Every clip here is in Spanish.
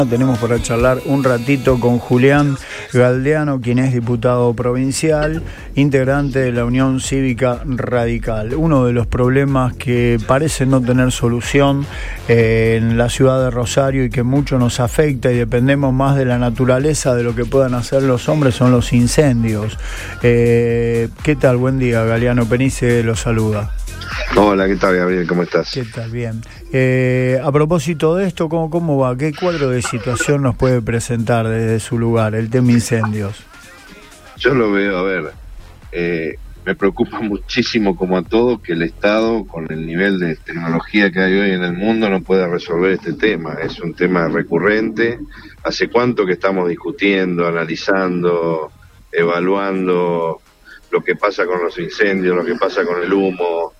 Tenemos para charlar un ratito con Julián Galdeano, quien es diputado provincial, integrante de la Unión Cívica Radical. Uno de los problemas que parecen no tener solución en la ciudad de Rosario y que mucho nos afecta y dependemos más de la naturaleza de lo que puedan hacer los hombres son los incendios. ¿Qué tal? Buen día, Galeano. Penice lo saluda. Hola, ¿qué tal, Gabriel? ¿Cómo estás? ¿Qué tal? Bien. A propósito de esto, ¿cómo va? ¿Qué cuadro de situación nos puede presentar desde su lugar, el tema incendios? Yo lo veo, a ver, me preocupa muchísimo, como a todo, que el Estado, con el nivel de tecnología que hay hoy en el mundo, no pueda resolver este tema. Es un tema recurrente. ¿Hace cuánto que estamos discutiendo, analizando, evaluando lo que pasa con los incendios, lo que pasa con el humo?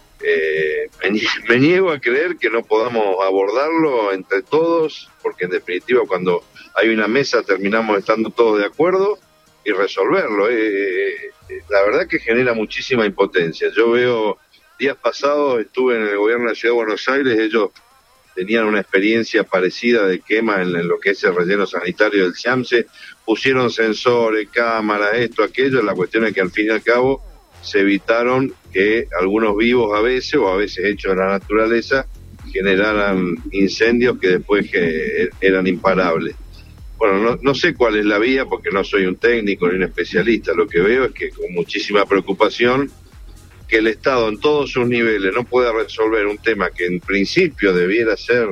Me niego a creer que no podamos abordarlo entre todos, porque en definitiva cuando hay una mesa terminamos estando todos de acuerdo y resolverlo. La verdad que genera muchísima impotencia. Yo veo, días pasados estuve en el gobierno de la Ciudad de Buenos Aires, ellos tenían una experiencia parecida de quema en lo que es el relleno sanitario del Ciamse, pusieron sensores, cámaras, esto, aquello. La cuestión es que al fin y al cabo se evitaron que algunos vivos a veces, o a veces hechos de la naturaleza, generaran incendios que después eran imparables. Bueno, no sé cuál es la vía, porque no soy un técnico ni un especialista. Lo que veo es que con muchísima preocupación que el Estado en todos sus niveles no pueda resolver un tema que en principio debiera ser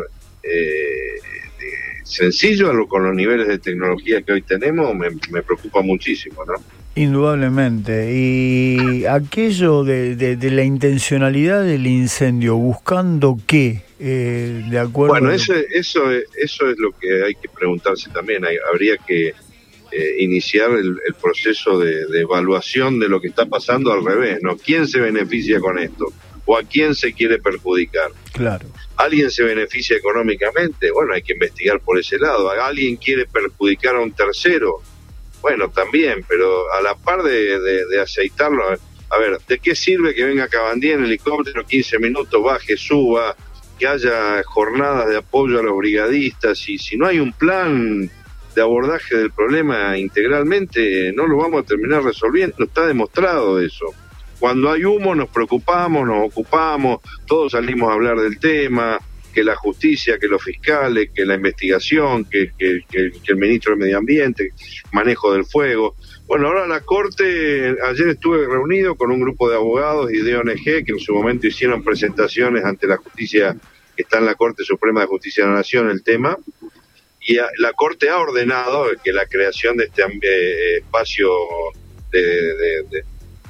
sencillo, con los niveles de tecnología que hoy tenemos, me preocupa muchísimo, ¿no? Indudablemente. Y aquello de la intencionalidad del incendio, ¿buscando qué? De acuerdo. Bueno, eso es lo que hay que preguntarse también. Habría que iniciar el proceso de evaluación de lo que está pasando al revés, ¿no? ¿Quién se beneficia con esto? ¿O a quién se quiere perjudicar? Claro. ¿Alguien se beneficia económicamente? Bueno, hay que investigar por ese lado. ¿Alguien quiere perjudicar a un tercero? Bueno, también, pero a la par de aceitarlo. A ver, ¿de qué sirve que venga Cabandía en helicóptero 15 minutos, baje, suba, que haya jornadas de apoyo a los brigadistas? Y si no hay un plan de abordaje del problema integralmente, no lo vamos a terminar resolviendo. Está demostrado eso. Cuando hay humo nos preocupamos, nos ocupamos, todos salimos a hablar del tema, que la justicia, que los fiscales, que la investigación, que el ministro de Medio Ambiente, manejo del fuego. Bueno, ahora la Corte, ayer estuve reunido con un grupo de abogados y de ONG que en su momento hicieron presentaciones ante la justicia, que está en la Corte Suprema de Justicia de la Nación, el tema, y la Corte ha ordenado que la creación de este espacio de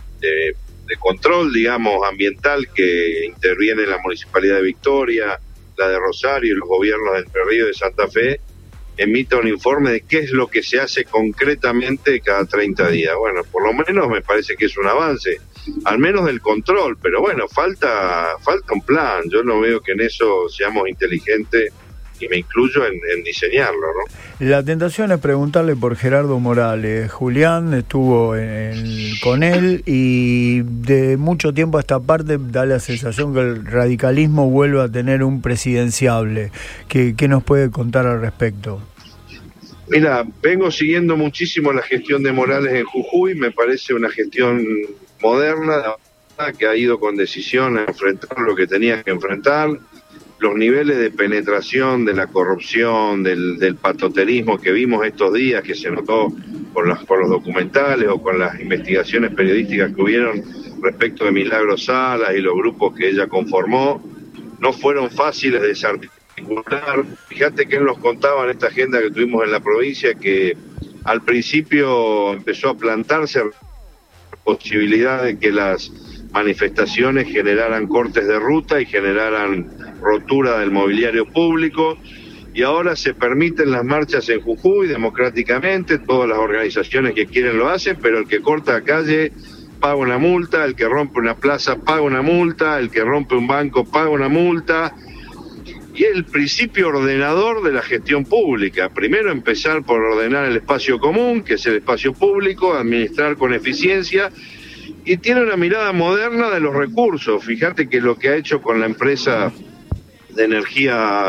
control, digamos, ambiental, que interviene en la Municipalidad de Victoria, la de Rosario y los gobiernos de Entre Ríos y de Santa Fe, emita un informe de qué es lo que se hace concretamente cada 30 días. Bueno, por lo menos me parece que es un avance, al menos del control, pero bueno, falta un plan. Yo no veo que en eso seamos inteligentes, y me incluyo en diseñarlo, ¿no? La tentación es preguntarle por Gerardo Morales. Julián estuvo con él y de mucho tiempo a esta parte da la sensación que el radicalismo vuelve a tener un presidenciable. ¿Qué nos puede contar al respecto? Mira, vengo siguiendo muchísimo la gestión de Morales en Jujuy. Me parece una gestión moderna, que ha ido con decisión a enfrentar lo que tenía que enfrentar. Los niveles de penetración de la corrupción, del patoterismo que vimos estos días, que se notó por los documentales o con las investigaciones periodísticas que hubieron respecto de Milagro Salas y los grupos que ella conformó, no fueron fáciles de desarticular. Fíjate que él nos contaba en esta agenda que tuvimos en la provincia que al principio empezó a plantarse la posibilidad de que las manifestaciones generaran cortes de ruta y generaran rotura del mobiliario público, y ahora se permiten las marchas en Jujuy democráticamente, todas las organizaciones que quieren lo hacen, pero el que corta la calle paga una multa, el que rompe una plaza paga una multa, el que rompe un banco paga una multa, y el principio ordenador de la gestión pública. Primero empezar por ordenar el espacio común, que es el espacio público, administrar con eficiencia, y tiene una mirada moderna de los recursos. Fíjate que lo que ha hecho con la empresa de energía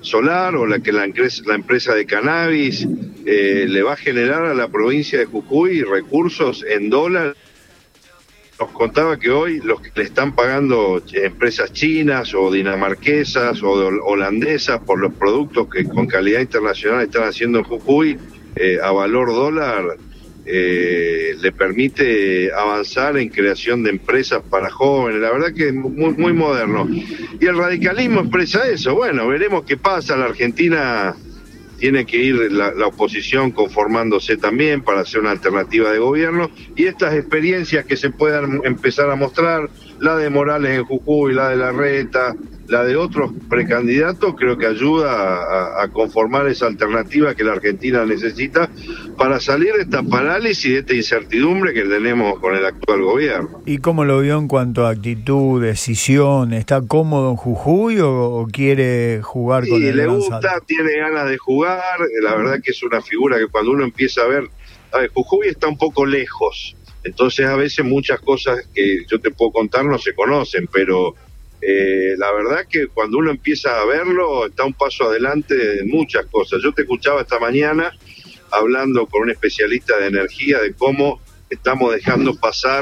solar o la que la empresa de cannabis le va a generar a la provincia de Jujuy recursos en dólares. Nos contaba que hoy los que le están pagando empresas chinas o dinamarquesas o holandesas por los productos que con calidad internacional están haciendo en Jujuy a valor dólar, le permite avanzar en creación de empresas para jóvenes. La verdad que es muy moderno. Y el radicalismo expresa eso. Bueno, veremos qué pasa. La Argentina tiene que ir la oposición conformándose también para hacer una alternativa de gobierno, y estas experiencias que se puedan empezar a mostrar, la de Morales en Jujuy, la de Larreta, la de otros precandidatos, creo que ayuda a conformar esa alternativa que la Argentina necesita para salir de esta parálisis, de esta incertidumbre que tenemos con el actual gobierno. ¿Y cómo lo vio en cuanto a actitud, decisión? ¿Está cómodo en Jujuy o quiere jugar con el le gusta, tiene ganas de jugar? La verdad que es una figura que cuando uno empieza a ver, Jujuy está un poco lejos, entonces a veces muchas cosas que yo te puedo contar no se conocen, pero la verdad que cuando uno empieza a verlo está un paso adelante en muchas cosas. Yo te escuchaba esta mañana hablando con un especialista de energía de cómo estamos dejando pasar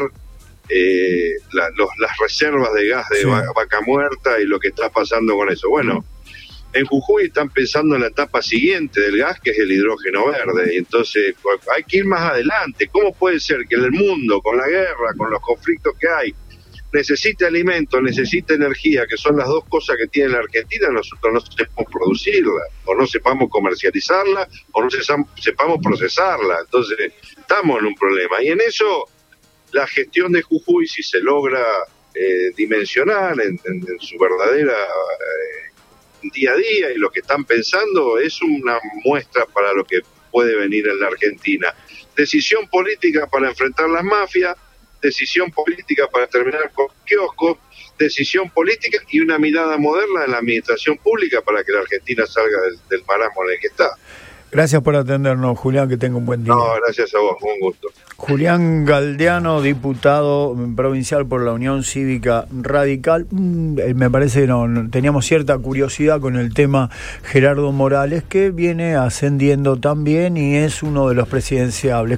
las reservas de gas de Vaca Muerta y lo que está pasando con eso. Bueno, en Jujuy están pensando en la etapa siguiente del gas, que es el hidrógeno verde, y entonces hay que ir más adelante. ¿Cómo puede ser que el mundo, con la guerra, con los conflictos que hay, necesita alimentos, necesita energía, que son las dos cosas que tiene la Argentina, nosotros no sepamos producirla, o no sepamos comercializarla, o no sepamos procesarla? Entonces estamos en un problema, y en eso la gestión de Jujuy, si se logra dimensionar en su verdadera día a día y lo que están pensando, es una muestra para lo que puede venir en la Argentina. Decisión política para enfrentar las mafias, decisión política para terminar con kioscos, decisión política y una mirada moderna en la administración pública para que la Argentina salga del marasmo en el que está. Gracias por atendernos, Julián, que tenga un buen día. No, gracias a vos, un gusto. Julián Galdeano, diputado provincial por la Unión Cívica Radical. Me parece que no teníamos cierta curiosidad con el tema Gerardo Morales, que viene ascendiendo también y es uno de los presidenciables.